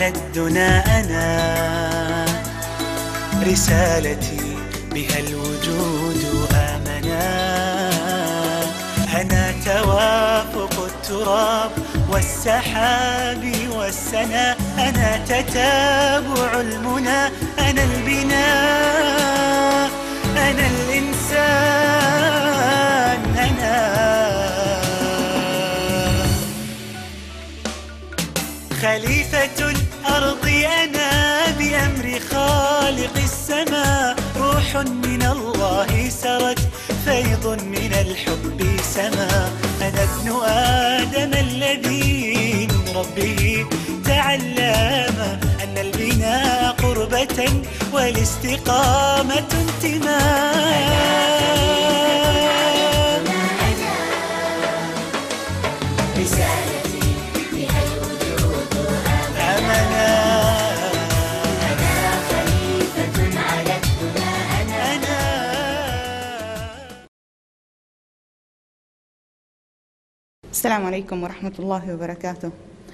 على الدنا أنا، رسالتي بها الوجود آمنا. أنا توافق التراب والسحاب والسنا، أنا تتابع المنى، أنا البناء، أنا الإنسان، أنا خليفة الأرض، أنا بأمر خالق السماء. روح من الله سرت، فيض من الحب سما. أنا ابن آدم الذي من ربه تعلم أن البناء قربة والاستقامة انتماء. رسالتي بها الوجود آمنا. أنا خليفة على الدنا أنا. السلام عليكم ورحمة الله وبركاته.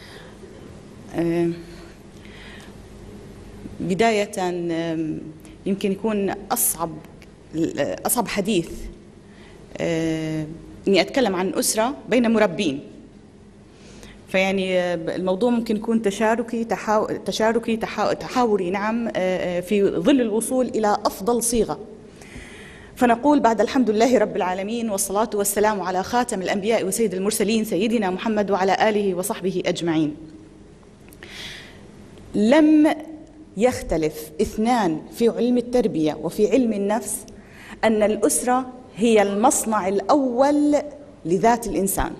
بداية يمكن يكون أصعب حديث إني أتكلم عن أسرة بين مربين، فيعني الموضوع ممكن يكون تحاوري نعم، في ظل الوصول إلى أفضل صيغة. فنقول بعد الحمد لله رب العالمين، والصلاة والسلام على خاتم الأنبياء وسيد المرسلين سيدنا محمد وعلى آله وصحبه أجمعين. لم يختلف اثنان في علم التربية وفي علم النفس أن الأسرة هي المصنع الأول لذات الإنسان.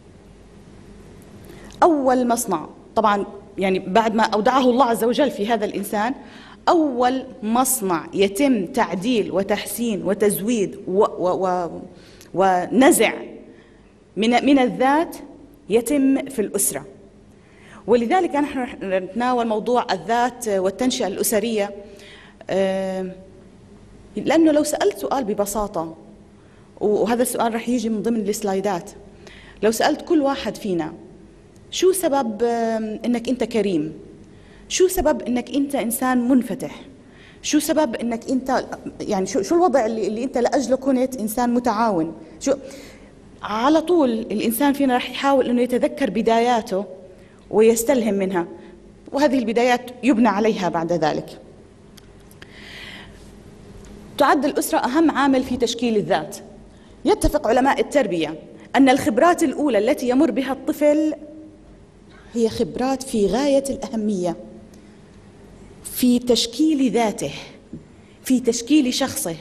أول مصنع طبعا، يعني بعد ما أودعه الله عز وجل في هذا الإنسان، أول مصنع يتم تعديل وتحسين وتزويد ونزع من الذات يتم في الأسرة. ولذلك نحن نتناول موضوع الذات والتنشئة الأسرية، لأنه لو سألت سؤال ببساطة، وهذا السؤال رح يجي من ضمن السلايدات، لو سألت كل واحد فينا شو سبب إنك أنت كريم؟ شو سبب إنك أنت إنسان منفتح؟ شو سبب إنك أنت يعني شو الوضع اللي أنت لأجله كنت إنسان متعاون؟ على طول الإنسان فينا رح يحاول إنه يتذكر بداياته ويستلهم منها، وهذه البدايات يبنى عليها بعد ذلك. تعد الأسرة أهم عامل في تشكيل الذات. يتفق علماء التربية أن الخبرات الأولى التي يمر بها الطفل هي خبرات في غاية الأهمية في تشكيل ذاته، في تشكيل شخصه،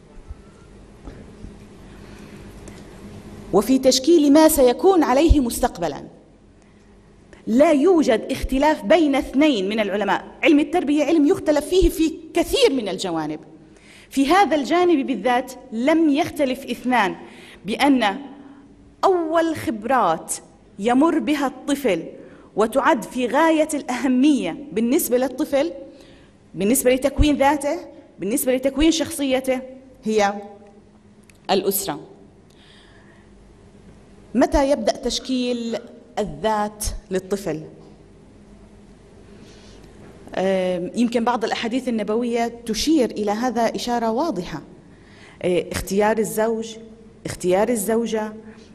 وفي تشكيل ما سيكون عليه مستقبلاً. لا يوجد اختلاف بين اثنين من العلماء. علم التربية علم يختلف فيه في كثير من الجوانب. في هذا الجانب بالذات لم يختلف اثنان بأن أول خبرات يمر بها الطفل وتعد في غاية الأهمية بالنسبة للطفل، بالنسبة لتكوين ذاته، بالنسبة لتكوين شخصيته، هي الأسرة. متى يبدأ تشكيل الذات للطفل؟ يمكن بعض الأحاديث النبوية تشير إلى هذا إشارة واضحة. اختيار الزوج، اختيار الزوجة،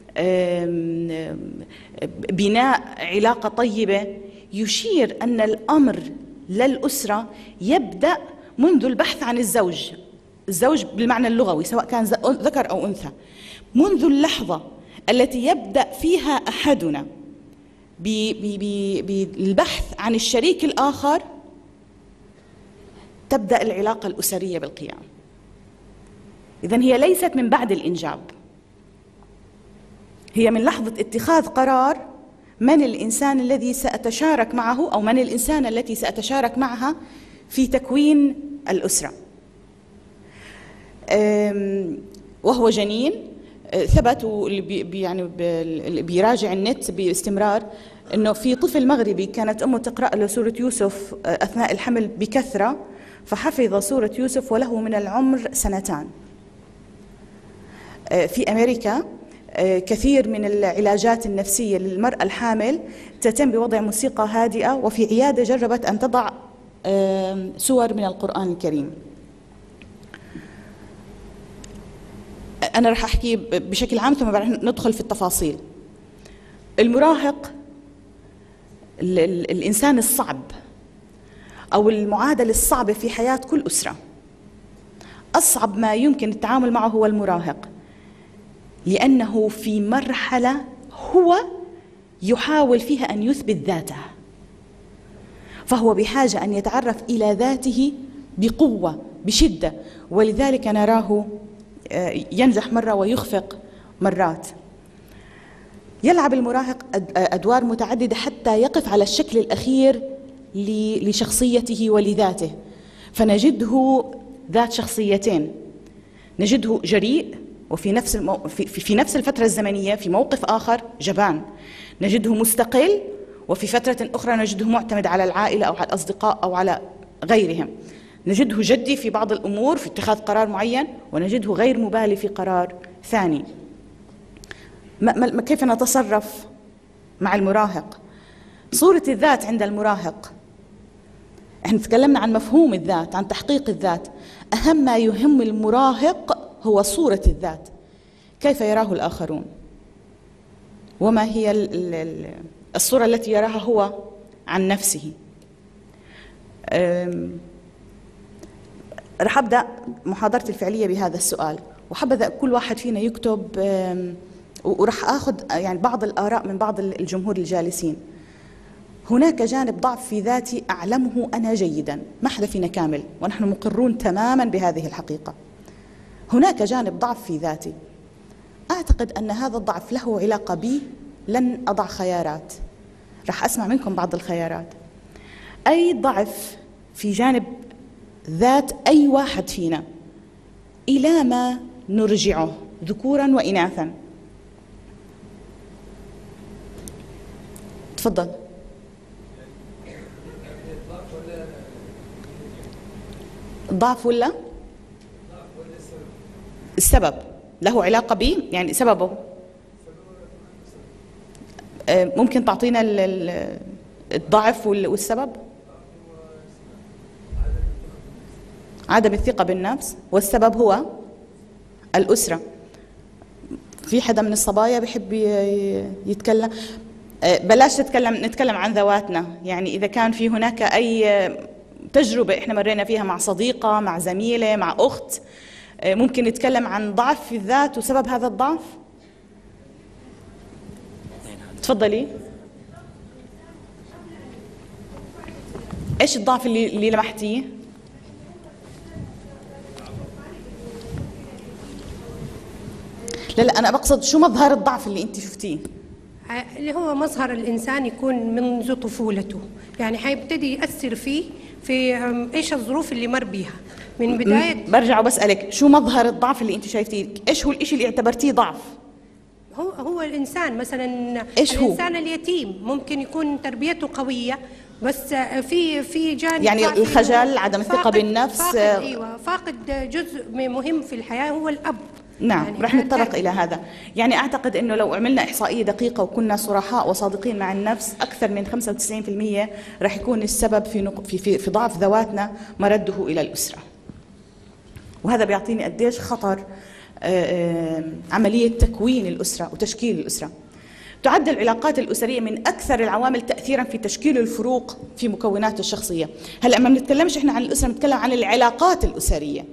بناء علاقة طيبة، يشير أن الأمر للأسرة يبدأ منذ البحث عن الزوج بالمعنى اللغوي سواء كان ذكر أو أنثى. منذ اللحظة التي يبدأ فيها أحدنا بالبحث عن الشريك الآخر تبدأ العلاقة الأسرية بالقيام. إذن هي ليست من بعد الإنجاب، هي من لحظة اتخاذ قرار من الإنسان الذي سأتشارك معه أو من الإنسانة التي سأتشارك معها في تكوين الأسرة. وهو جنين. ثبت يعني بيراجع النت باستمرار انه في طفل مغربي كانت امه تقرا له سوره يوسف اثناء الحمل بكثره، فحفظ سوره يوسف وله من العمر 2 سنين. في امريكا كثير من العلاجات النفسيه للمراه الحامل تتم بوضع موسيقى هادئة، وفي عيادة جربت أن تضع سور من القرآن الكريم. أنا رح أحكي بشكل عام ثم بعدين ندخل في التفاصيل. المراهق الإنسان الصعب أو المعادلة الصعبة في حياة كل أسرة، أصعب ما يمكن التعامل معه هو المراهق، لأنه في مرحلة هو يحاول فيها أن يثبت ذاته، فهو بحاجة أن يتعرف إلى ذاته بقوة بشدة، ولذلك نراه ينجح مرة ويخفق مرات. يلعب المراهق أدوار متعددة حتى يقف على الشكل الأخير لشخصيته ولذاته، فنجده ذات شخصيتين، نجده جريء وفي نفس في نفس الفترة الزمنية في موقف آخر جبان، نجده مستقل وفي فترة أخرى نجده معتمد على العائلة أو على الأصدقاء أو على غيرهم، نجده جدي في بعض الأمور في اتخاذ قرار معين، ونجده غير مبالي في قرار ثاني. كيف نتصرف مع المراهق؟ صورة الذات عند المراهق، احنا تكلمنا عن مفهوم الذات، عن تحقيق الذات. أهم ما يهم المراهق هو صورة الذات، كيف يراه الآخرون، وما هي الصورة التي يراها هو عن نفسه. رح أبدأ محاضرتي الفعلية بهذا السؤال، وحبذا كل واحد فينا يكتب، ورح أخذ يعني بعض الآراء من بعض الجمهور الجالسين. هناك جانب ضعف في ذاتي أعلمه أنا جيدا، ما حدا فينا كامل ونحن مقرون تماما بهذه الحقيقة. هناك جانب ضعف في ذاتي، أعتقد أن هذا الضعف له علاقة بي، لن أضع خيارات، رح أسمع منكم بعض الخيارات. أي ضعف في جانب ذات أي واحد فينا إلى ما نرجعه ذكورا وإناثا؟ تفضل. الضعف ولا السبب له علاقة بي، يعني سببه ممكن تعطينا الضعف والسبب؟ عدم الثقة بالنفس، والسبب هو الأسرة. في حدا من الصبايا بيحب يتكلم؟ بلاش نتكلم عن ذواتنا، يعني إذا كان في هناك أي تجربة إحنا مرينا فيها مع صديقة، مع زميلة، مع أخت، ممكن نتكلم عن ضعف في الذات وسبب هذا الضعف. تفضلي. إيش الضعف اللي لمحتيه؟ لا أنا بقصد شو مظهر الضعف اللي أنت شفتيه؟ اللي هو مظهر الإنسان يكون منذ طفولته، يعني حيبتدي يأثر فيه في إيش الظروف اللي مر بيها من بداية. برجع وبسألك شو مظهر الضعف اللي أنت شايفتيه؟ إيش هو الإشي اللي اعتبرتيه ضعف؟ هو الإنسان مثلا، إيش هو؟ الإنسان اليتيم ممكن يكون تربيته قوية بس في جانب يعني الخجل، عدم الثقة بالنفس، فاقد جزء مهم في الحياة هو الأب. نعم، يعني رح نتطرق إلى هذا. يعني أعتقد أنه لو عملنا إحصائية دقيقة وكنا صرحاء وصادقين مع النفس، أكثر من 95% رح يكون السبب في ضعف ذواتنا مرده إلى الأسرة. وهذا بيعطيني قديش خطر عملية تكوين الأسرة وتشكيل الأسرة. تعد العلاقات الأسرية من أكثر العوامل تأثيرا في تشكيل الفروق في مكونات الشخصية. هلأ ما بنتكلمش إحنا عن الأسرة، بنتكلم عن العلاقات الأسرية.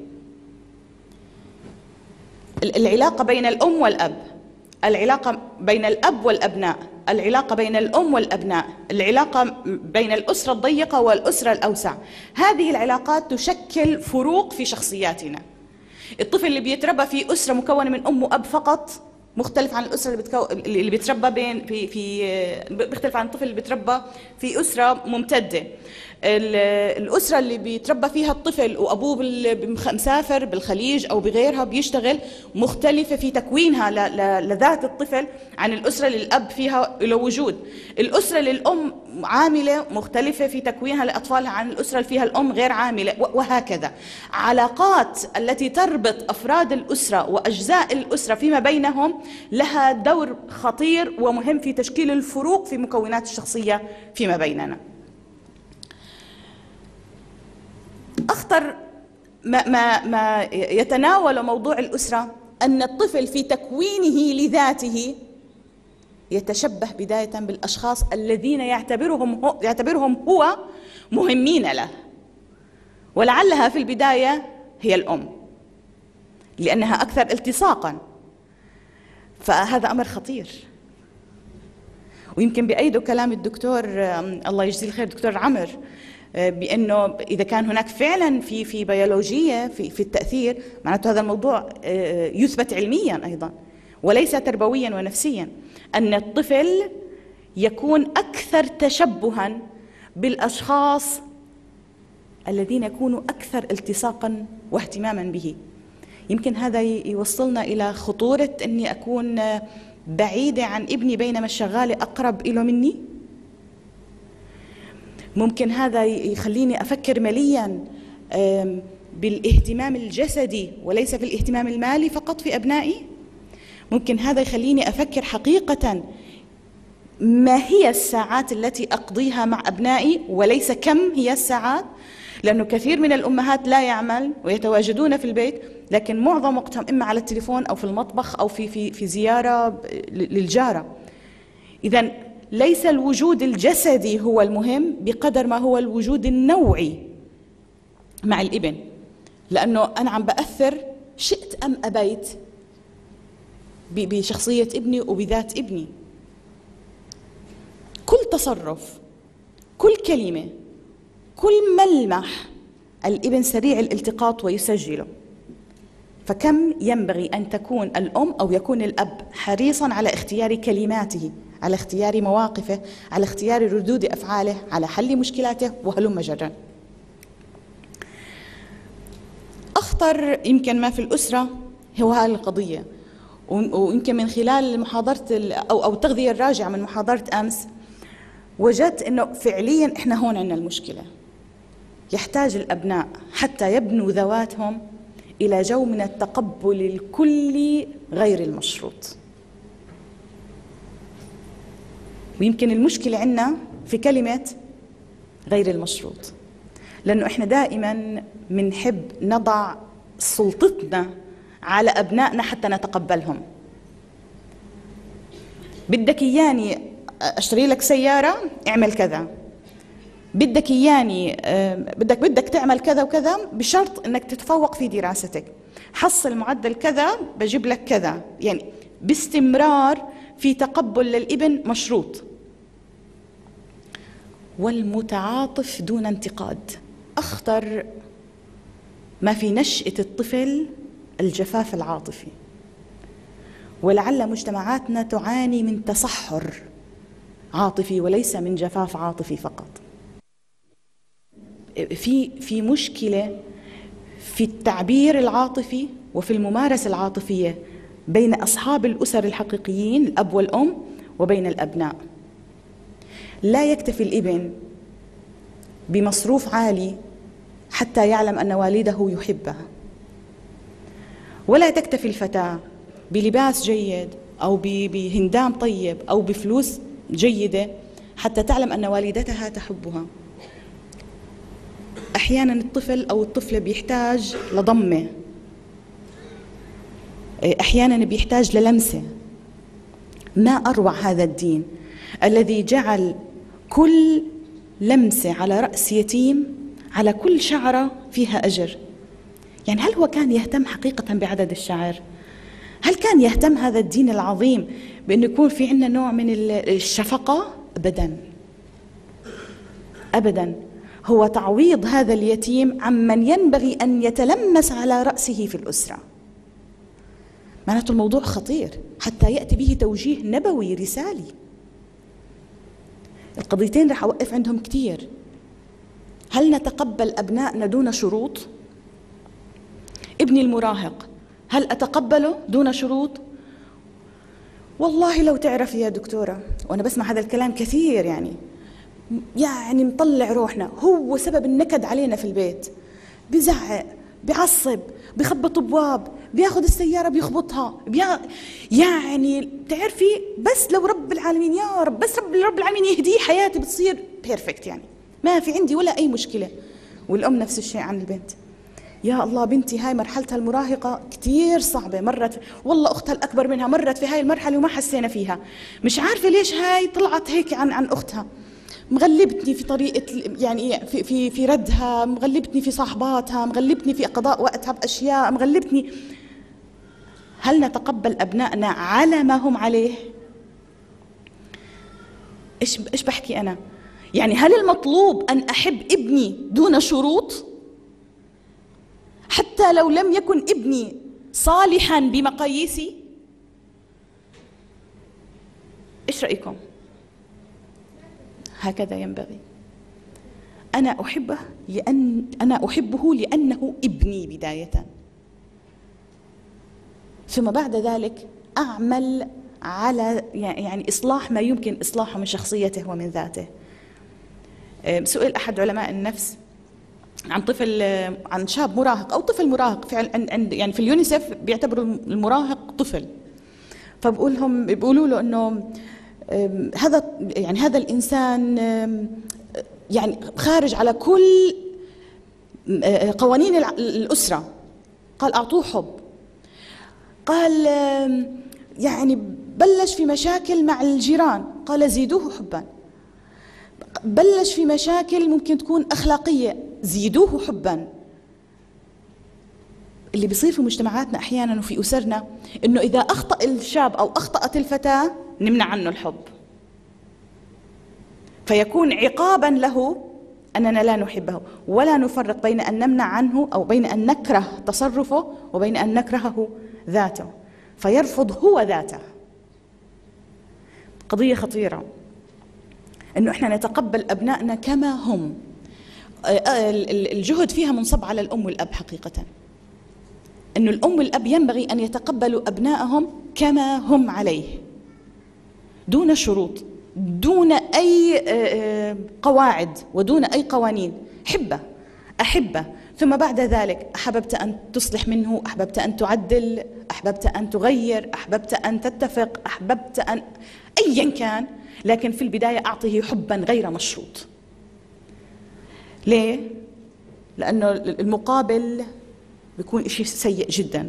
العلاقة بين الأم والأب، العلاقة بين الأب والأبناء، العلاقة بين الأم والأبناء، العلاقة بين الأسرة الضيقة والأسرة الأوسع، هذه العلاقات تشكل فروق في شخصياتنا. الطفل اللي بيتربى في أسرة مكونة من أم وأب فقط مختلف عن الأسرة اللي بيتربى بيختلف عن الطفل اللي بيتربى في أسرة ممتدة. الأسرة اللي بيتربى فيها الطفل وأبوه مسافر بالخليج أو بغيرها بيشتغل مختلفة في تكوينها لذات الطفل عن الأسرة اللي الأب فيها له وجود. الأسرة اللي الأم عاملة مختلفة في تكوينها لأطفالها عن الأسرة اللي فيها الأم غير عاملة، وهكذا. علاقات التي تربط أفراد الأسرة وأجزاء الأسرة فيما بينهم لها دور خطير ومهم في تشكيل الفروق في مكونات الشخصية فيما بيننا. أخطر ما يتناول موضوع الأسرة أن الطفل في تكوينه لذاته يتشبه بداية بالأشخاص الذين يعتبرهم هو مهمين له، ولعلها في البداية هي الأم لأنها أكثر التصاقا. فهذا أمر خطير، ويمكن بأيده كلام الدكتور الله يجزيه الخير دكتور عمر بأنه إذا كان هناك فعلا في بيولوجية في التأثير، معناته هذا الموضوع يثبت علميا أيضا وليس تربويا ونفسيا، أن الطفل يكون أكثر تشبها بالأشخاص الذين يكونوا أكثر التصاقا واهتماما به. يمكن هذا يوصلنا إلى خطورة أني أكون بعيدة عن ابني بينما الشغالة أقرب إله مني. ممكن هذا يخليني أفكر مليا بالاهتمام الجسدي وليس في الاهتمام المالي فقط في أبنائي. ممكن هذا يخليني أفكر حقيقة ما هي الساعات التي أقضيها مع أبنائي وليس كم هي الساعات، لأنه كثير من الأمهات لا يعمل ويتواجدون في البيت لكن معظم وقتهم إما على التليفون أو في المطبخ أو في زيارة للجارة. إذن ليس الوجود الجسدي هو المهم بقدر ما هو الوجود النوعي مع الابن، لأنه أنا عم بأثر شئت أم أبيت بشخصية ابني وبذات ابني. كل تصرف، كل كلمة، كل ملمح الابن سريع الالتقاط ويسجله. فكم ينبغي أن تكون الأم أو يكون الأب حريصا على اختيار كلماته، على اختيار مواقفه، على اختيار ردود أفعاله، على حل مشكلاته وهلم جرا. أخطر يمكن ما في الأسرة هو هذه القضية، ويمكن من خلال محاضرة أو التغذية الراجعة من محاضرة أمس وجدت أنه فعليا إحنا هون عندنا المشكلة. يحتاج الأبناء حتى يبنوا ذواتهم إلى جو من التقبل الكلي غير المشروط. ويمكن المشكلة عندنا في كلمة غير المشروط، لأنه إحنا دائما منحب نضع سلطتنا على أبنائنا حتى نتقبلهم. بدك إياني أشتري لك سيارة اعمل كذا، بدك إياني بدك تعمل كذا وكذا بشرط أنك تتفوق في دراستك، حصل معدل كذا بجيب لك كذا، يعني باستمرار في تقبل للابن مشروط. والمتعاطف دون انتقاد. أخطر ما في نشأة الطفل الجفاف العاطفي، ولعل مجتمعاتنا تعاني من تصحر عاطفي وليس من جفاف عاطفي فقط. في مشكلة في التعبير العاطفي وفي الممارسة العاطفية بين أصحاب الأسر الحقيقيين الأب والأم وبين الأبناء. لا يكتفي الابن بمصروف عالي حتى يعلم أن والده يحبه، ولا تكتفي الفتاة بلباس جيد أو بهندام طيب أو بفلوس جيدة حتى تعلم أن والدتها تحبها. أحيانا الطفل أو الطفلة بيحتاج لضمة، أحيانا بيحتاج للمسة. ما أروع هذا الدين الذي جعل كل لمسة على رأس يتيم على كل شعرة فيها أجر. يعني هل هو كان يهتم حقيقة بعدد الشعر؟ هل كان يهتم هذا الدين العظيم بأنه يكون في عندنا نوع من الشفقة؟ أبدا أبدا. هو تعويض هذا اليتيم عمن ينبغي أن يتلمس على رأسه في الأسرة. معناته الموضوع خطير حتى يأتي به توجيه نبوي رسالي. القضيتين رح أوقف عندهم كتير، هل نتقبل أبنائنا دون شروط؟ ابني المراهق هل أتقبله دون شروط؟ والله لو تعرفي يا دكتورة، وأنا بسمع هذا الكلام كثير، يعني مطلع روحنا، هو سبب النكد علينا في البيت، بزعق، بعصب، بخبط ابواب، بياخذ السياره بيخبطها، يعني بتعرفي بس لو رب العالمين يا رب، بس رب العالمين يهديه حياتي بتصير بيرفكت، يعني ما في عندي ولا اي مشكله. والام نفس الشيء عن البنت. يا الله بنتي هاي مرحلتها المراهقه كثير صعبه، مرت والله اختها الاكبر منها مرت في هاي المرحله وما حسينا فيها، مش عارفه ليش هاي طلعت هيك عن اختها، مغلبتني في طريقة يعني في ردها، مغلبتني في صاحباتها، مغلبتني في قضاء وقتها بأشياء، مغلبتني. هل نتقبل أبنائنا على ما هم عليه؟ إيش بحكي أنا؟ يعني هل المطلوب أن أحب ابني دون شروط؟ حتى لو لم يكن ابني صالحا بمقاييسي؟ إيش رأيكم؟ هكذا ينبغي. أنا أحبه لأنه ابني بداية، ثم بعد ذلك أعمل على يعني إصلاح ما يمكن إصلاحه من شخصيته ومن ذاته. سئل أحد علماء النفس عن شاب مراهق أو طفل مراهق، يعني في اليونيسف بيعتبروا المراهق طفل، بيقولوا له إنه هذا الإنسان يعني خارج على كل قوانين الأسرة. قال أعطوه حب، قال يعني بلش في مشاكل مع الجيران، قال زيدوه حبا، بلش في مشاكل ممكن تكون أخلاقية، زيدوه حبا. اللي بيصير في مجتمعاتنا أحيانا وفي أسرنا إنه إذا أخطأ الشاب أو أخطأت الفتاة نمنع عنه الحب، فيكون عقابا له أننا لا نحبه، ولا نفرق بين أن نمنع عنه أو بين أن نكره تصرفه وبين أن نكرهه ذاته، فيرفض هو ذاته. قضية خطيرة أنه إحنا نتقبل أبنائنا كما هم. الجهد فيها منصب على الأم والأب حقيقة، أنه الأم والأب ينبغي أن يتقبلوا أبنائهم كما هم عليه دون شروط، دون أي قواعد ودون أي قوانين. أحبه، ثم بعد ذلك أحببت أن تصلح منه، أحببت أن تعدل، أحببت أن تغير، أحببت أن تتفق، أحببت أن أيا كان، لكن في البداية أعطيه حبا غير مشروط. ليه؟ لأنه المقابل بيكون شيء سيء جدا.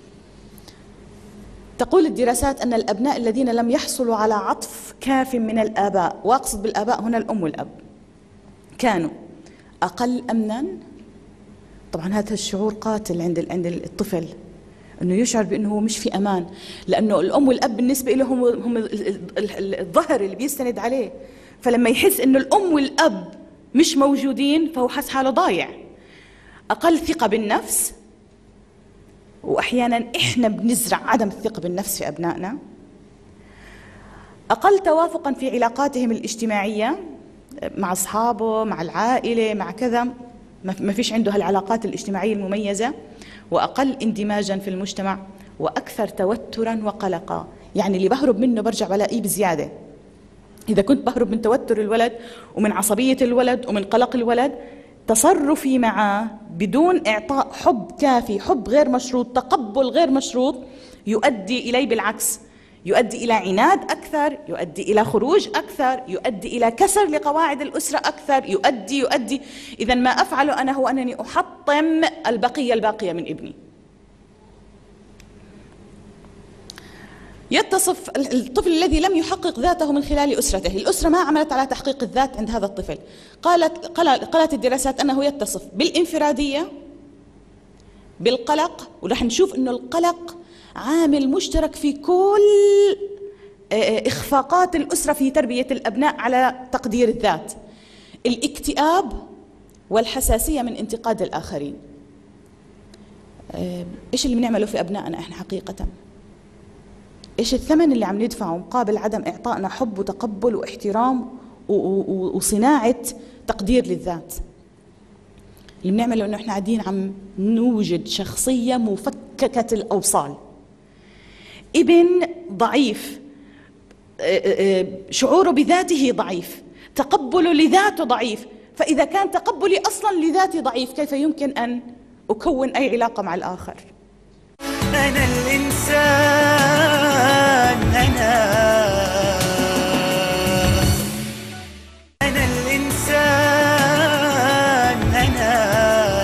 تقول الدراسات أن الأبناء الذين لم يحصلوا على عطف كاف من الآباء، وأقصد بالآباء هنا الأم والأب، كانوا أقل أمنا. طبعا هذا الشعور قاتل عند الطفل، أنه يشعر بأنه مش في أمان، لأنه الأم والأب بالنسبة له هم الظهر اللي بيستند عليه، فلما يحس أنه الأم والأب مش موجودين فهو حس حاله ضايع. أقل ثقة بالنفس، وأحيانا إحنا بنزرع عدم الثقة بالنفس في أبنائنا. أقل توافقا في علاقاتهم الاجتماعية مع أصحابه، مع العائلة، مع كذا، ما فيش عنده هالعلاقات الاجتماعية المميزة. وأقل اندماجا في المجتمع، وأكثر توترا وقلقا. يعني اللي بهرب منه برجع بلاقيه بزيادة. إذا كنت بهرب من توتر الولد ومن عصبية الولد ومن قلق الولد، تصرفي معه بدون إعطاء حب كافي، حب غير مشروط، تقبل غير مشروط، يؤدي إليه بالعكس، يؤدي إلى عناد أكثر، يؤدي إلى خروج أكثر، يؤدي إلى كسر لقواعد الأسرة أكثر، يؤدي. إذا ما أفعله أنا هو أنني أحطم الباقية من ابني. يتصف الطفل الذي لم يحقق ذاته من خلال أسرته، الأسرة ما عملت على تحقيق الذات عند هذا الطفل. قالت الدراسات أنه يتصف بالانفرادية، بالقلق، ورح نشوف أنه القلق عامل مشترك في كل إخفاقات الأسرة في تربية الأبناء على تقدير الذات، الاكتئاب والحساسية من انتقاد الآخرين. إيش اللي بنعمله في أبنائنا إحنا حقيقة؟ إيش الثمن اللي عم ندفعه مقابل عدم إعطائنا حب وتقبل واحترام وصناعة تقدير للذات؟ اللي بنعمله إنه إحنا قاعدين عم نوجد شخصية مفككة الأوصال، ابن ضعيف، شعوره بذاته ضعيف، تقبله لذاته ضعيف. فإذا كان تقبلي أصلا لذاتي ضعيف، كيف يمكن أن أكون أي علاقة مع الآخر؟ أنا الإنسان، أنا الإنسان، أنا.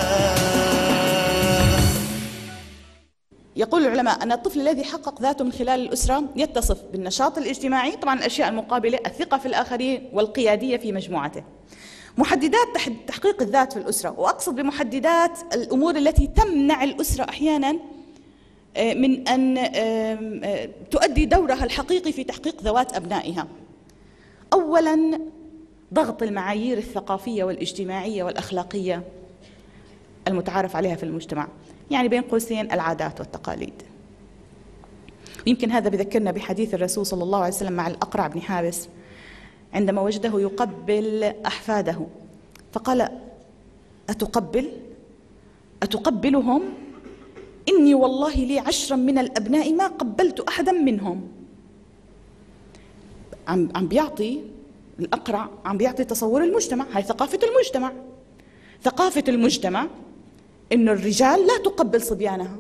يقول العلماء أن الطفل الذي حقق ذاته من خلال الأسرة يتصف بالنشاط الاجتماعي، طبعا الأشياء المقابلة، الثقة في الآخرين، والقيادية في مجموعته. محددات تحقيق الذات في الأسرة، وأقصد بمحددات الأمور التي تمنع الأسرة أحيانا من أن تؤدي دورها الحقيقي في تحقيق ذوات أبنائها. أولاً ضغط المعايير الثقافية والاجتماعية والأخلاقية المتعارف عليها في المجتمع، يعني بين قوسين العادات والتقاليد. ويمكن هذا بذكرنا بحديث الرسول صلى الله عليه وسلم مع الأقرع بن حابس عندما وجده يقبل أحفاده، فقال: أتقبلهم؟ إني والله لي 10 من الأبناء ما قبلت أحدا منهم. عم بيعطي الأقرع، عم بيعطي تصور المجتمع. هاي ثقافة المجتمع. ثقافة المجتمع إن الرجال لا تقبل صبيانها.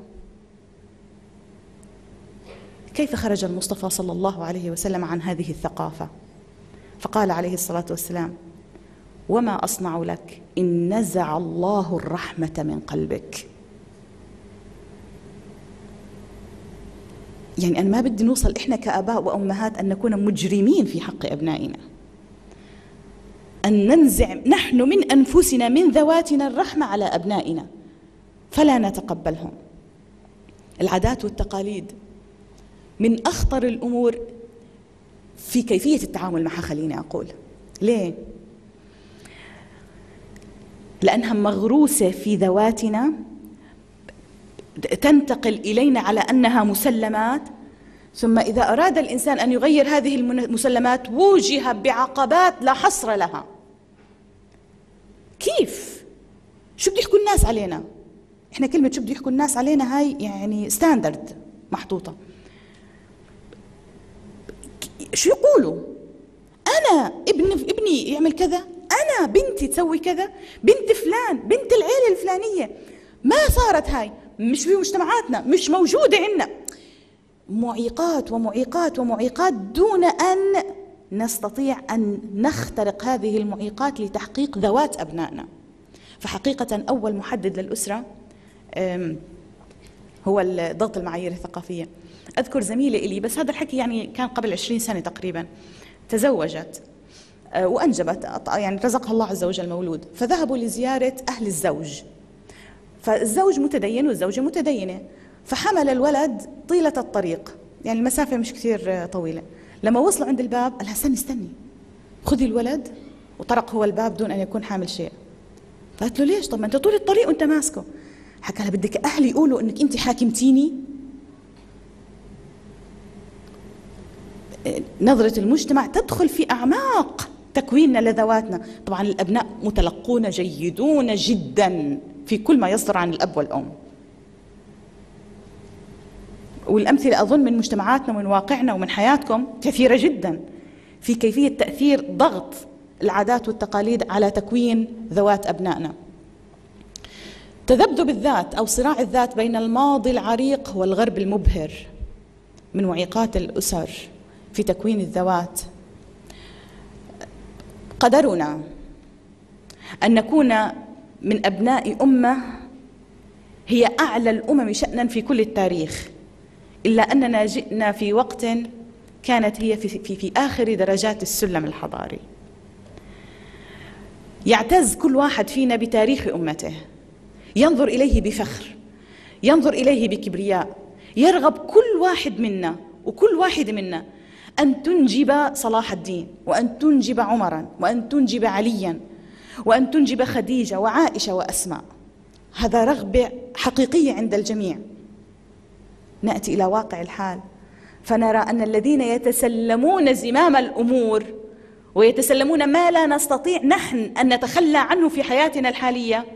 كيف خرج المصطفى صلى الله عليه وسلم عن هذه الثقافة؟ فقال عليه الصلاة والسلام: وما أصنع لك إن نزع الله الرحمة من قلبك. يعني أنا ما بدي نوصل إحنا كآباء وأمهات أن نكون مجرمين في حق أبنائنا، أن ننزع نحن من أنفسنا من ذواتنا الرحمة على أبنائنا فلا نتقبلهم. العادات والتقاليد من أخطر الأمور في كيفية التعامل معها. خليني أقول ليه؟ لأنها مغروسة في ذواتنا، تنتقل إلينا على أنها مسلمات، ثم إذا أراد الإنسان أن يغير هذه المسلمات وجه بعقبات لا حصر لها. كيف؟ شو بده يحكوا الناس علينا؟ إحنا كلمة شو بده يحكوا الناس علينا هاي يعني ستاندرد محطوطة. شو يقولوا؟ أنا ابني يعمل كذا، أنا بنتي تسوي كذا، بنت فلان، بنت العيلة الفلانية. ما صارت هاي، مش في مجتمعاتنا، مش موجودة عندنا. معيقات ومعيقات ومعيقات دون أن نستطيع أن نخترق هذه المعيقات لتحقيق ذوات أبنائنا. فحقيقة أول محدد للأسرة هو ضغط المعايير الثقافية. أذكر زميلة إلي، بس هذا الحكي يعني كان قبل 20 سنة تقريبا، تزوجت وأنجبت، يعني رزقها الله عز وجل مولود، فذهبوا لزيارة أهل الزوج. فالزوج متدين والزوجة متدينة، فحمل الولد طيلة الطريق، يعني المسافة مش كثير طويلة. لما وصلوا عند الباب قال لها: استني خذي الولد، وطرق هو الباب دون أن يكون حامل شيء. فقالت له: ليش؟ طب ما أنت طول الطريق وأنت ماسكه. حكى لها: بدك أهلي يقولوا أنك أنت حاكمتيني؟ نظرة المجتمع تدخل في أعماق تكويننا لذواتنا. طبعا الأبناء متلقون جيدون جدا في كل ما يصدر عن الأب والأم، والأمثلة أظن من مجتمعاتنا ومن واقعنا ومن حياتكم كثيرة جدا في كيفية تأثير ضغط العادات والتقاليد على تكوين ذوات أبنائنا. تذبذب الذات أو صراع الذات بين الماضي العريق والغرب المبهر من معيقات الأسر في تكوين الذوات. قدرنا أن نكون من أبناء أمة هي أعلى الأمم شأنا في كل التاريخ، إلا أننا جئنا في وقت كانت هي في آخر درجات السلم الحضاري. يعتز كل واحد فينا بتاريخ أمته، ينظر إليه بفخر، ينظر إليه بكبرياء. يرغب كل واحد منا وكل واحد منا أن تنجب صلاح الدين، وأن تنجب عمرا، وأن تنجب عليا، وأن تنجب خديجة وعائشة وأسماء. هذا رغبة حقيقية عند الجميع. نأتي إلى واقع الحال فنرى أن الذين يتسلمون زمام الأمور ويتسلمون ما لا نستطيع نحن أن نتخلى عنه في حياتنا الحالية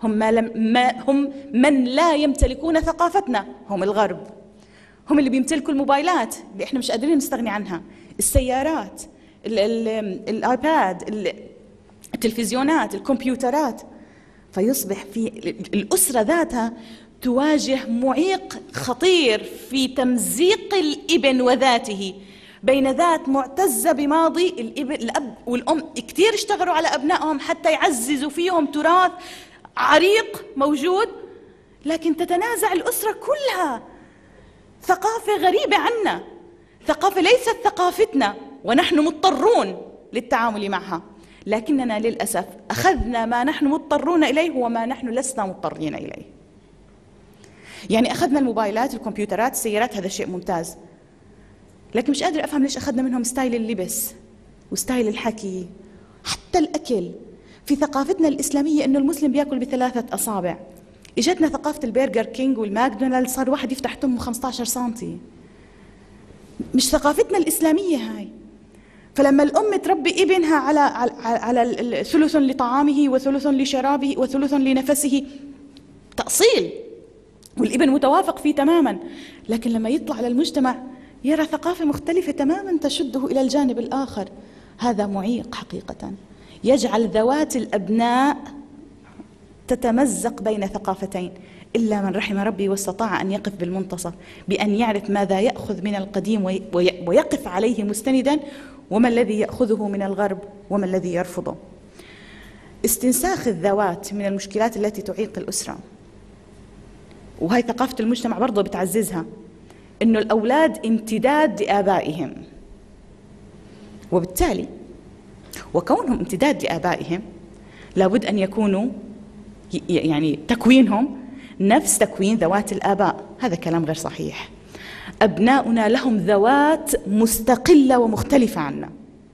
هم من لا يمتلكون ثقافتنا، هم الغرب، هم اللي بيمتلكوا الموبايلات اللي احنا مش قادرين نستغني عنها، السيارات، الايباد، التلفزيونات، الكمبيوترات. فيصبح في الأسرة ذاتها تواجه معيق خطير في تمزيق الابن وذاته بين ذات معتزة بماضي الأب والأم كتير اشتغلوا على أبنائهم حتى يعززوا فيهم تراث عريق موجود، لكن تتنازع الأسرة كلها ثقافة غريبة عنا، ثقافة ليست ثقافتنا ونحن مضطرون للتعامل معها، لكننا للأسف أخذنا ما نحن مضطرون إليه وما نحن لسنا مضطرين إليه. يعني أخذنا الموبايلات، الكمبيوترات، السيارات، هذا شيء ممتاز، لكن مش قادر أفهم ليش أخذنا منهم ستايل اللبس وستايل الحكي، حتى الأكل. في ثقافتنا الإسلامية إنه المسلم بيأكل ب3 أصابع، إجتنا ثقافة البرجر كينج والماكدونالد صار واحد يفتح تمه 15 سنتي. مش ثقافتنا الإسلامية هاي. فلما الأم تربي ابنها على ثلث لطعامه وثلث لشرابه وثلث لنفسه، تأصيل، والابن متوافق فيه تماما، لكن لما يطلع على المجتمع يرى ثقافة مختلفة تماما تشده إلى الجانب الآخر، هذا معيق حقيقة، يجعل ذوات الأبناء تتمزق بين ثقافتين، إلا من رحم ربي واستطاع أن يقف بالمنتصف بأن يعرف ماذا يأخذ من القديم ويقف عليه مستندا، وما الذي يأخذه من الغرب وما الذي يرفضه. استنساخ الذوات من المشكلات التي تعيق الأسرة، وهي ثقافة المجتمع برضه بتعززها، إنه الأولاد امتداد لآبائهم، وبالتالي وكونهم امتداد لآبائهم لابد أن يكونوا يعني تكوينهم نفس تكوين ذوات الآباء. هذا كلام غير صحيح. أبناؤنا لهم ذوات مستقلة ومختلفة عنا.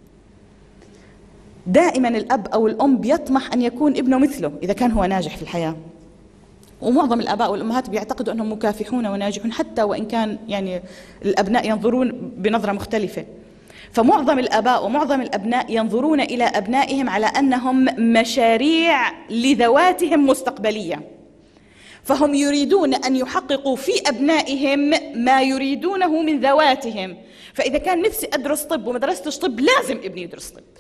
دائما الأب أو الأم بيطمح أن يكون ابنه مثله إذا كان هو ناجح في الحياة، ومعظم الآباء والأمهات بيعتقدوا أنهم مكافحون وناجحون حتى وإن كان يعني الأبناء ينظرون بنظرة مختلفة. فمعظم الآباء ومعظم الأبناء ينظرون إلى أبنائهم على أنهم مشاريع لذواتهم مستقبلية، فهم يريدون أن يحققوا في أبنائهم ما يريدونه من ذواتهم. فإذا كان نفسي أدرس طب وما درستش طب لازم ابني يدرس طب.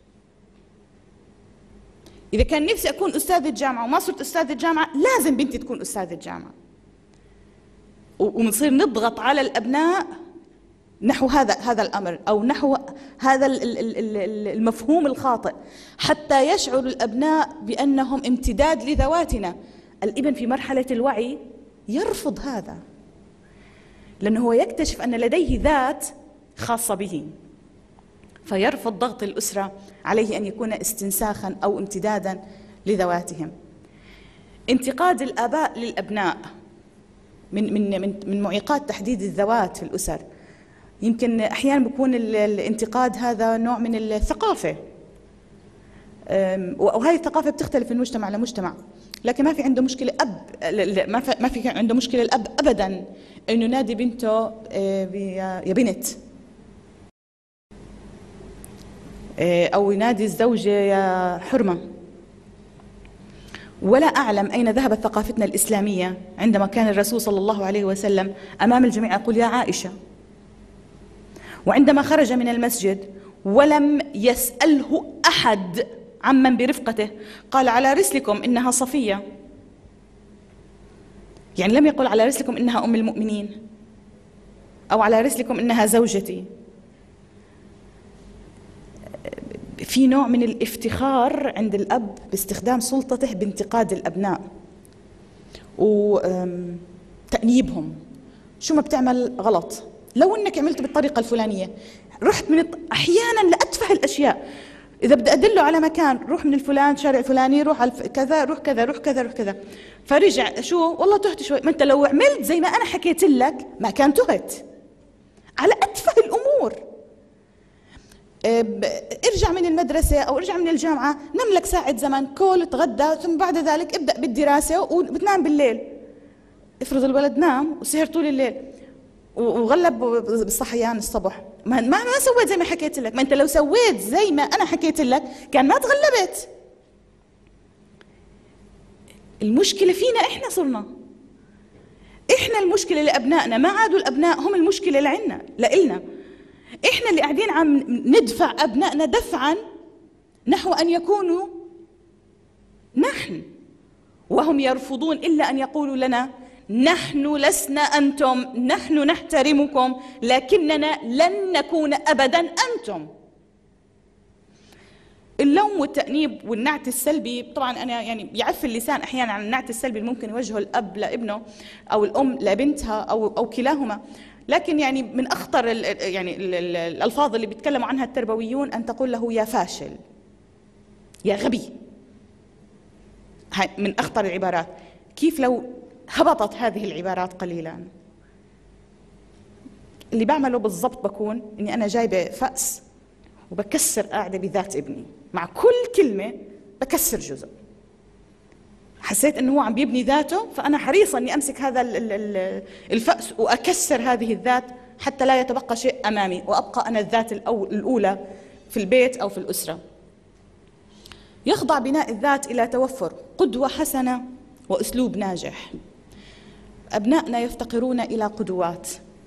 إذا كان نفسي أكون أستاذة جامعة وما صرت أستاذة جامعة لازم بنتي تكون أستاذة جامعة. ونصير نضغط على الأبناء نحو هذا الأمر أو نحو هذا المفهوم الخاطئ، حتى يشعر الأبناء بأنهم امتداد لذواتنا. الابن في مرحلة الوعي يرفض هذا، لأنه هو يكتشف أن لديه ذات خاصة به، فيرفض ضغط الأسرة عليه أن يكون استنساخا أو امتدادا لذواتهم. انتقاد الآباء للأبناء من معيقات تحديد الذوات في الأسر. يمكن أحيانا بيكون الانتقاد هذا نوع من الثقافة، وهذه الثقافة بتختلف من مجتمع لمجتمع، لكن ما في عنده مشكلة ما في عنده مشكلة الأب أبدا إنه ينادي بنته يا بنت، أو ينادي الزوجة يا حرمة. ولا أعلم أين ذهبت ثقافتنا الإسلامية عندما كان الرسول صلى الله عليه وسلم أمام الجميع يقول يا عائشة، وعندما خرج من المسجد ولم يسأله أحد عمن برفقته قال على رسلكم إنها صفية، يعني لم يقل على رسلكم إنها أم المؤمنين أو على رسلكم إنها زوجتي. في نوع من الافتخار عند الأب باستخدام سلطته بانتقاد الأبناء وتأنيبهم. شو ما بتعمل غلط، لو أنك عملت بالطريقة الفلانية، رحت من أحيانا لأتفه الأشياء. إذا بدي أدله على مكان، روح من الفلان شارع الفلاني، روح على كذا، روح كذا، روح كذا، روح كذا. فرجع شو والله تهت شوي، ما أنت لو عملت زي ما أنا حكيت لك ما كان تهت، على أتفه الأمور. ارجع من المدرسة أو ارجع من الجامعة، نم لك ساعة زمن، كل تغدى، ثم بعد ذلك ابدأ بالدراسة وبتنام بالليل. افرض الولد نام وسهر طول الليل وغلب بالصحيان الصبح، ما سويت زي ما حكيت لك. ما انت لو سويت زي ما انا حكيت لك كان ما تغلبت. المشكلة فينا إحنا صرنا، إحنا المشكلة لأبنائنا، ما عادوا الأبناء هم المشكلة لإلنا. إحنا اللي قاعدين عم ندفع أبنائنا دفعا نحو أن يكونوا نحن، وهم يرفضون إلا أن يقولوا لنا نحن لسنا أنتم، نحن نحترمكم لكننا لن نكون أبدا أنتم. اللوم والتأنيب والنعت السلبي، طبعا أنا يعني يعف اللسان أحيانا عن النعت السلبي اللي ممكن يوجهه الأب لابنه أو الأم لبنتها أو كلاهما، لكن يعني من أخطر يعني الألفاظ اللي بيتكلموا عنها التربويون أن تقول له يا فاشل، يا غبي. هاي من أخطر العبارات. كيف لو هبطت هذه العبارات قليلا؟ اللي بعمله بالضبط بكون إني أنا جايبة فأس وبكسر قاعدة بذات ابني، مع كل كلمة بكسر جزء. حسيت إنه هو عم بيبني ذاته، فأنا حريصة إني أمسك هذا الفأس وأكسر هذه الذات حتى لا يتبقى شيء أمامي، وأبقى أنا الذات الأولى في البيت أو في الأسرة. يخضع بناء الذات إلى توفر قدوة حسنة وأسلوب ناجح. أبنائنا يفتقرون إلى قدوات،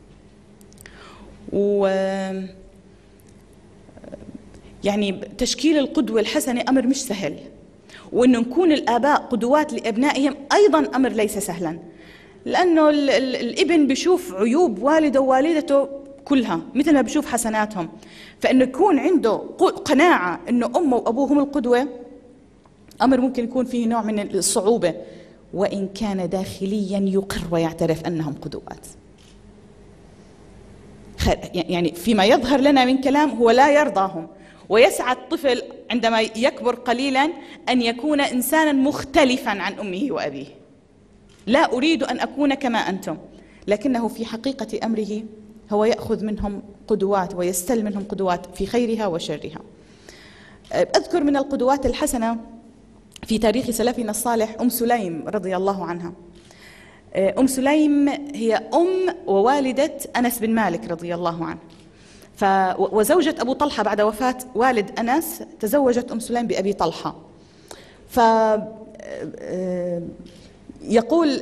يعني تشكيل القدوة الحسنة أمر مش سهل، وإنه نكون الآباء قدوات لأبنائهم أيضا أمر ليس سهلا، لأنه الابن بيشوف عيوب والده ووالدته كلها مثل ما بيشوف حسناتهم، فإنه يكون عنده قناعة إنه أمه وأبوه هم القدوة أمر ممكن يكون فيه نوع من الصعوبة، وإن كان داخليا يقر ويعترف أنهم قدوات. يعني فيما يظهر لنا من كلام هو لا يرضاهم، ويسعى الطفل عندما يكبر قليلا أن يكون إنسانا مختلفا عن أمه وأبيه. لا أريد أن أكون كما أنتم، لكنه في حقيقة أمره هو يأخذ منهم قدوات ويستل منهم قدوات في خيرها وشرها. أذكر من القدوات الحسنة في تاريخ سلفنا الصالح أم سليم رضي الله عنها. أم سليم هي أم ووالدة أنس بن مالك رضي الله عنه، وزوجة أبو طلحة بعد وفاة والد أنس تزوجت أم سليم بأبي طلحة. يقول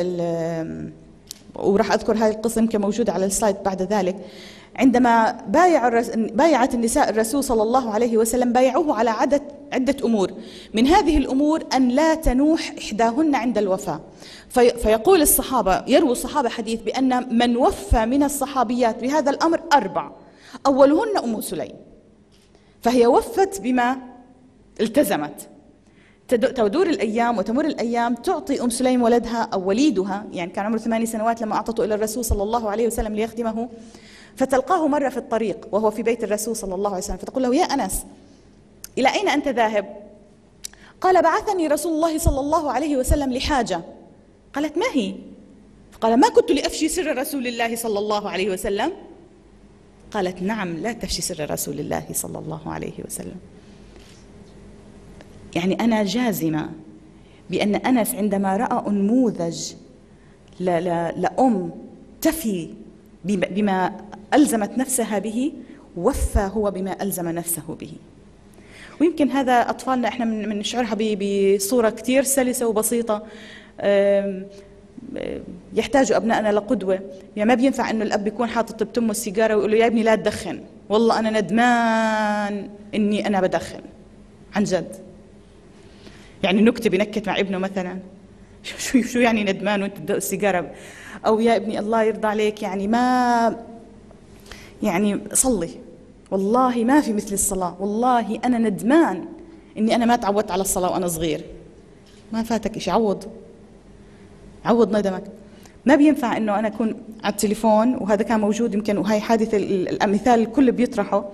وراح أذكر هذه القصة كموجودة على السلايد بعد ذلك، عندما بايعت النساء الرسول صلى الله عليه وسلم بايعوه على عدة أمور، من هذه الأمور أن لا تنوح إحداهن عند الوفاة. فيقول الصحابة، يروي الصحابة حديث بأن من وفى من الصحابيات بهذا الأمر 4، أولهن أم سليم، فهي وفت بما التزمت. تدور الأيام وتمر الأيام، تعطي أم سليم ولدها أو وليدها، يعني كان عمره 8 سنوات لما أعطته إلى الرسول صلى الله عليه وسلم ليخدمه، فتلقاه مرة في الطريق وهو في بيت الرسول صلى الله عليه وسلم، فتقول له يا أنس إلى أين أنت ذاهب؟ قال بعثني رسول الله صلى الله عليه وسلم لحاجة. قالت ما هي؟ قال ما كنت لأفشي سر رسول الله صلى الله عليه وسلم. قالت نعم لا تفشي سر رسول الله صلى الله عليه وسلم. يعني أنا جازمة بأن أنس عندما رأى نموذج لأم تفي بما ألزمت نفسها به، وفى هو بما ألزم نفسه به. ويمكن هذا أطفالنا إحنا بنشعرها بصورة كتير سلسة وبسيطة. يحتاج أبنائنا لقدوة، يعني ما بينفع إنه الأب يكون حاطط بتمه السيجارة ويقول له يا ابني لا تدخن، والله أنا ندمان إني أنا بدخن عن جد. يعني نكتة بنكت مع ابنه مثلا، شو يعني ندمان وانت تدق السيجارة؟ أو يا ابني الله يرضى عليك يعني ما يعني صلي، والله ما في مثل الصلاة، والله أنا ندمان إني أنا ما تعودت على الصلاة وأنا صغير. ما فاتك إشي، عوض ندمك. ما بينفع إنه أنا أكون على التليفون، وهذا كان موجود يمكن، وهي حادثة المثال الكل بيطرحه،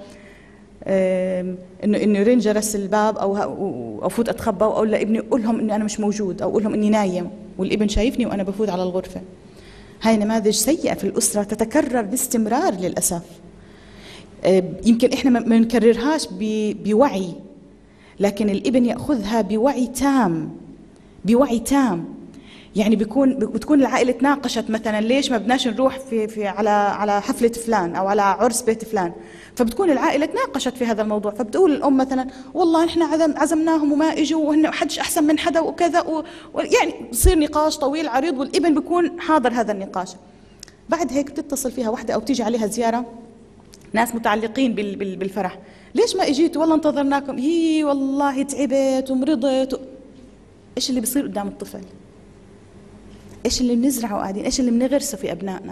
إنه يرن جرس الباب أو فوت أتخبى وأقول لابني قول لهم إني أنا مش موجود، أو قول لهم إني نايم، والابن شايفني وأنا بفوت على الغرفة. هاي نماذج سيئة في الأسرة تتكرر باستمرار للأسف. يمكن إحنا ما نكررهاش بوعي، لكن الابن يأخذها بوعي تام. يعني بتكون العائلة تناقشت مثلا ليش ما بدناش نروح في على حفلة فلان أو على عرس بيت فلان، فبتكون العائلة تناقشت في هذا الموضوع، فبتقول الأم مثلا والله نحن عزمناهم وما إجوا وهن حدش أحسن من حدا وكذا يعني بصير نقاش طويل عريض، والابن بيكون حاضر هذا النقاش. بعد هيك بتتصل فيها واحدة أو بتيجي عليها زيارة ناس متعلقين بالفرح، ليش ما اجيتوا؟ والله انتظرناكم. هي والله تعبت ومرضت. ايش اللي بيصير قدام الطفل؟ ايش اللي بنزرعه قاعدين؟ ايش اللي بنغرسه في ابنائنا؟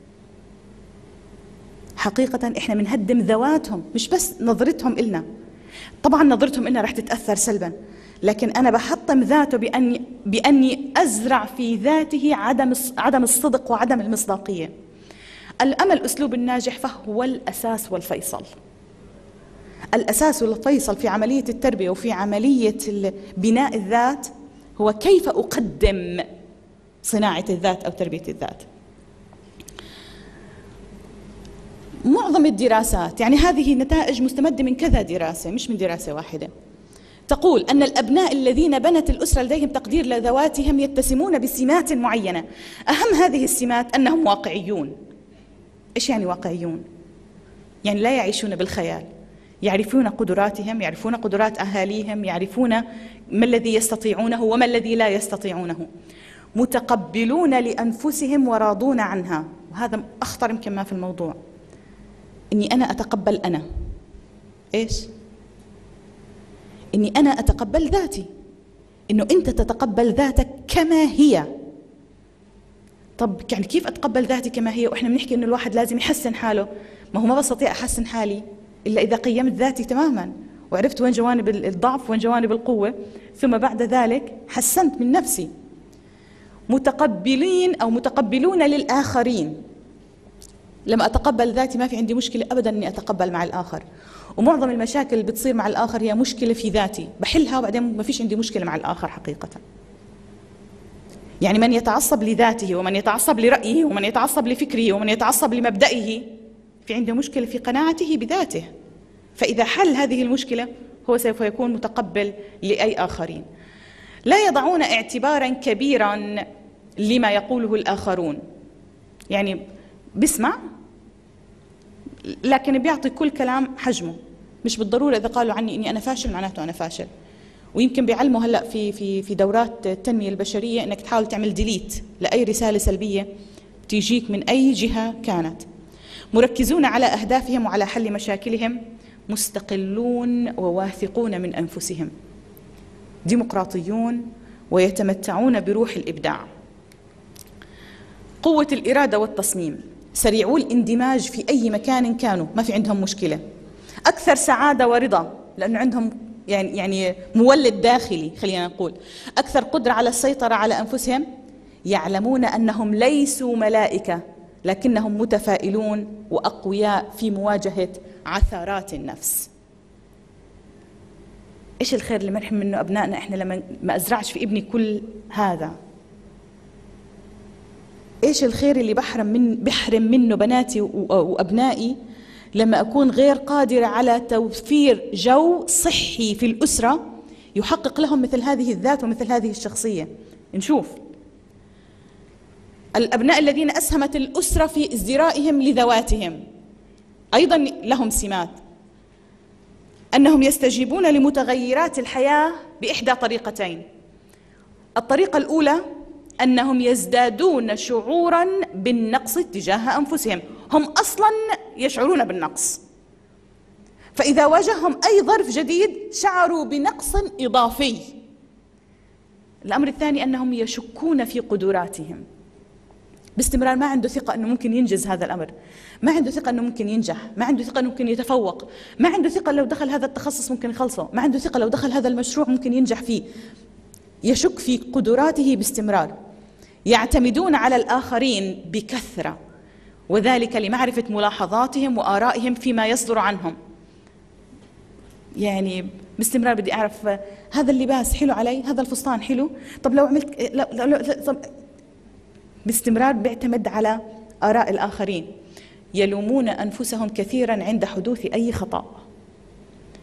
حقيقة احنا بنهدم ذواتهم، مش بس نظرتهم إلنا. طبعا نظرتهم إلنا رح تتأثر سلبا، لكن أنا بحطم ذاته بأني أزرع في ذاته عدم الصدق وعدم المصداقية. الأمل أسلوب الناجح فهو الأساس والفيصل. الأساس والفيصل في عملية التربية وفي عملية بناء الذات هو كيف أقدم صناعة الذات أو تربية الذات. معظم الدراسات، يعني هذه نتائج مستمدة من كذا دراسة مش من دراسة واحدة، تقول أن الأبناء الذين بنت الأسرة لديهم تقدير لذواتهم يتسمون بسمات معينة. أهم هذه السمات أنهم واقعيون. إيش يعني واقعيون؟ يعني لا يعيشون بالخيال، يعرفون قدراتهم، يعرفون قدرات أهاليهم، يعرفون ما الذي يستطيعونه وما الذي لا يستطيعونه، متقبلون لأنفسهم وراضون عنها. وهذا أخطر يمكن ما في الموضوع، إني أنا أتقبل أنا إيش؟ إني أنا أتقبل ذاتي، إنه أنت تتقبل ذاتك كما هي. طب يعني كيف أتقبل ذاتي كما هي وإحنا بنحكي إنه الواحد لازم يحسن حاله؟ ما هو ما بستطيع أحسن حالي إلا إذا قيمت ذاتي تماما وعرفت وين جوانب الضعف وين جوانب القوة، ثم بعد ذلك حسنت من نفسي. متقبلين أو متقبلون للآخرين. لما أتقبل ذاتي ما في عندي مشكلة أبدا إني أتقبل مع الآخر، ومعظم المشاكل اللي بتصير مع الآخر هي مشكلة في ذاتي بحلها وبعدين ما فيش عندي مشكلة مع الآخر حقيقة. يعني من يتعصب لذاته ومن يتعصب لرأيه ومن يتعصب لفكره ومن يتعصب لمبدئه في عنده مشكلة في قناعته بذاته، فإذا حل هذه المشكلة هو سوف يكون متقبل لأي آخرين. لا يضعون اعتبارا كبيرا لما يقوله الآخرون، يعني بسمع لكن بيعطي كل كلام حجمه، مش بالضرورة إذا قالوا عني إني أنا فاشل معناته أنا فاشل. ويمكن بيعلموا هلأ في دورات التنمية البشرية إنك تحاول تعمل ديليت لأي رسالة سلبية تيجيك من أي جهة كانت. مركزون على أهدافهم وعلى حل مشاكلهم، مستقلون وواثقون من أنفسهم، ديمقراطيون ويتمتعون بروح الإبداع. قوة الإرادة والتصميم، سريعو الاندماج في أي مكان كانوا، ما في عندهم مشكلة. أكثر سعادة ورضا لأنه عندهم يعني مولد داخلي، خلينا نقول. أكثر قدرة على السيطرة على أنفسهم، يعلمون أنهم ليسوا ملائكة لكنهم متفائلون وأقوياء في مواجهة عثرات النفس. إيش الخير اللي منحم منه أبنائنا إحنا لما ما أزرعش في ابني كل هذا؟ إيش الخير اللي بحرم منه بناتي وأبنائي لما أكون غير قادرة على توفير جو صحي في الأسرة يحقق لهم مثل هذه الذات ومثل هذه الشخصية؟ نشوف الأبناء الذين أسهمت الأسرة في ازدرائهم لذواتهم أيضا لهم سمات، أنهم يستجيبون لمتغيرات الحياة بإحدى طريقتين. الطريقة الأولى أنهم يزدادون شعوراً بالنقص تجاه أنفسهم، هم أصلاً يشعرون بالنقص، فإذا واجههم أي ظرف جديد شعروا بنقص إضافي. الأمر الثاني أنهم يشكون في قدراتهم باستمرار، ما عنده ثقة أنه ممكن ينجز هذا الأمر، ما عنده ثقة أنه ممكن ينجح، ما عنده ثقة أنه ممكن يتفوق، ما عنده ثقة لو دخل هذا التخصص ممكن يخلصه، ما عنده ثقة لو دخل هذا المشروع ممكن ينجح فيه. يشك في قدراته باستمرار. يعتمدون على الآخرين بكثرة، وذلك لمعرفة ملاحظاتهم وآرائهم فيما يصدر عنهم. يعني باستمرار بدي أعرف هذا اللباس حلو علي، هذا الفستان حلو، طب لو عملت طب باستمرار بيعتمد على آراء الآخرين. يلومون أنفسهم كثيرا عند حدوث أي خطأ.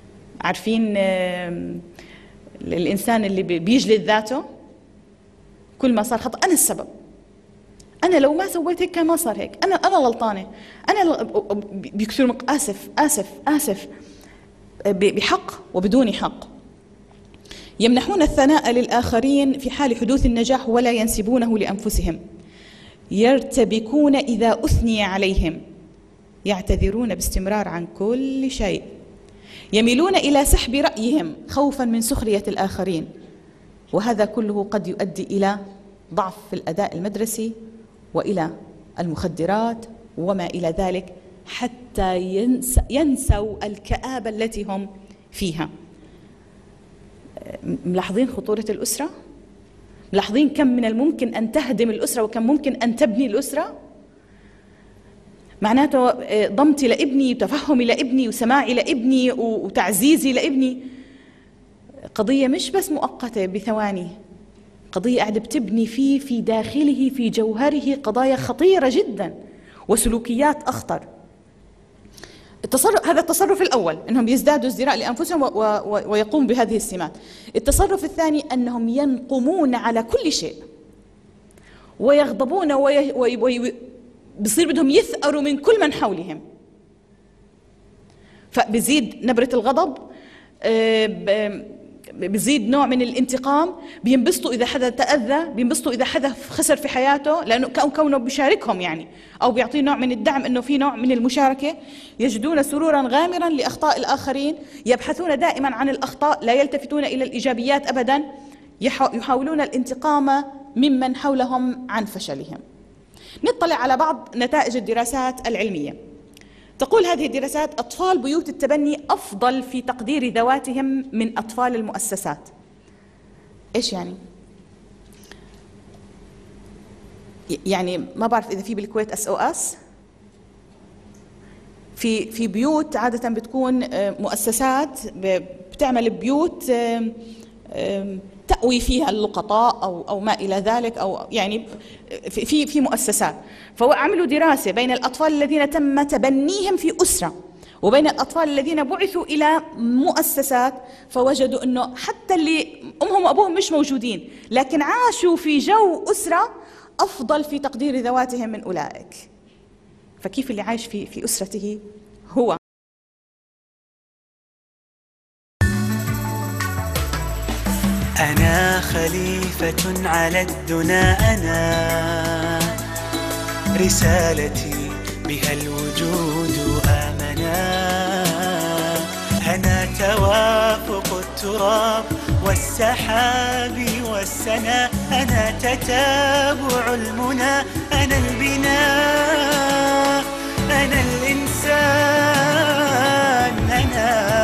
عارفين الإنسان اللي بيجلد ذاته كل ما صار خطأ أنا السبب، أنا لو ما سويت هيك كان ما صار هيك، أنا غلطانة، بيكثر آسف بحق وبدون حق. يمنحون الثناء للآخرين في حال حدوث النجاح ولا ينسبونه لأنفسهم. يرتبكون إذا أثني عليهم. يعتذرون باستمرار عن كل شيء. يميلون إلى سحب رأيهم خوفا من سخرية الآخرين، وهذا كله قد يؤدي إلى ضعف في الأداء المدرسي وإلى المخدرات وما إلى ذلك، حتى ينسوا الكآبة التي هم فيها. ملاحظين خطورة الأسرة؟ ملاحظين كم من الممكن أن تهدم الأسرة وكم ممكن أن تبني الأسرة؟ معناته ضمتي لابني وتفهمي لابني وسماعي لابني وتعزيزي لابني قضية مش بس مؤقتة بثواني، قضية قاعدة بتبني فيه في داخله في جوهره قضايا خطيرة جدا وسلوكيات أخطر. هذا التصرف الأول، أنهم يزدادوا ازدراء لأنفسهم ويقوموا بهذه السمات. التصرف الثاني أنهم ينقمون على كل شيء ويغضبون بصير بدهم يثأروا من كل من حولهم، فبزيد نبرة الغضب، بزيد نوع من الانتقام، بينبسطوا إذا حدا تأذى، بينبسطوا إذا حدا خسر في حياته لأنه كونه بيشاركهم يعني، أو بيعطيه نوع من الدعم، أنه في نوع من المشاركة. يجدون سرورا غامرا لأخطاء الآخرين، يبحثون دائما عن الأخطاء، لا يلتفتون إلى الإيجابيات أبدا، يحاولون الانتقام ممن حولهم عن فشلهم. نطلع على بعض نتائج الدراسات العلمية. تقول هذه الدراسات: أطفال بيوت التبني أفضل في تقدير ذواتهم من أطفال المؤسسات. إيش يعني؟ يعني ما بعرف إذا في بالكويت SOS، في بيوت عادة بتكون مؤسسات بتعمل بيوت تأوي فيها اللقطاء أو ما إلى ذلك، أو يعني في مؤسسات. فعملوا دراسة بين الأطفال الذين تم تبنيهم في أسرة وبين الأطفال الذين بعثوا إلى مؤسسات، فوجدوا أنه حتى اللي أمهم وأبوهم مش موجودين لكن عاشوا في جو أسرة أفضل في تقدير ذواتهم من أولئك. فكيف اللي عايش في أسرته هو أنا خليفة على الدنا، أنا رسالتي بها الوجود آمنا. أنا توافق التراب والسحاب والسنا، أنا تتابع المنى، أنا البناء، أنا الإنسان، أنا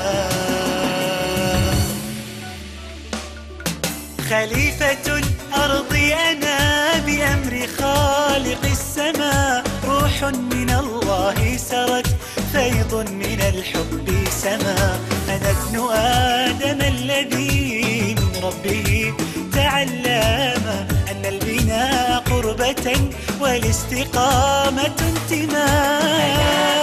خليفة الأرض، أنا بأمر خالق السماء. روح من الله سرت، فيض من الحب سما. أنا ابن آدم الذي من ربه تعلم أن البناء قربة والاستقامة انتماء.